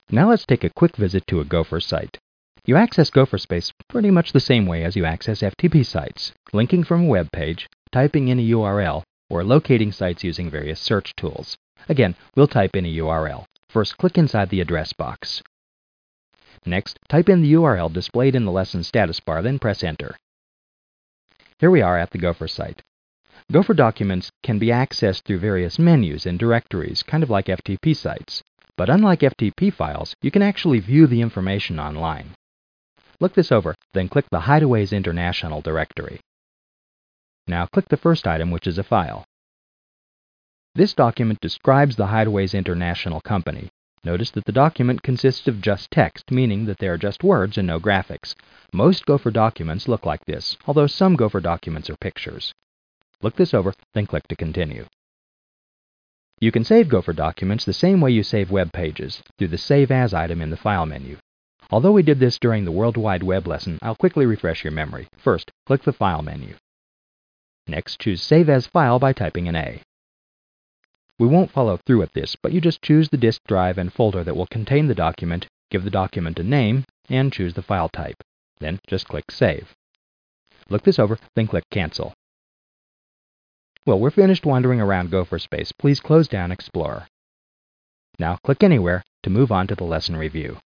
Now let's take a quick visit to a Gopher site. You access Gopher Space pretty much the same way as you access FTP sites, linking from a web page, typing in a URL, or locating sites using various search tools. Again, we'll type in a URL. First, click inside the address box. Next, type in the URL displayed in the lesson status bar, then press Enter. Here we are at the Gopher site. Gopher documents can be accessed through various menus and directories, kind of like FTP sites. But unlike FTP files, you can actually view the information online. Look this over, then click the Hideaways International directory. Now click the first item, which is a file. This document describes the Hideaways International company. Notice that the document consists of just text, meaning that there are just words and no graphics. Most Gopher documents look like this, although some Gopher documents are pictures. Look this over, then click to continue. You can save Gopher documents the same way you save web pages, through the Save As item in the File menu. Although we did this during the World Wide Web lesson, I'll quickly refresh your memory. First, click the File menu. Next, choose Save As File by typing an A. We won't follow through with this, but you just choose the disk drive and folder that will contain the document, give the document a name, and choose the file type. Then just click Save. Look this over, then click Cancel. Well, we're finished wandering around Gopher Space. Please close down Explorer. Now click Anywhere to move on to the lesson review.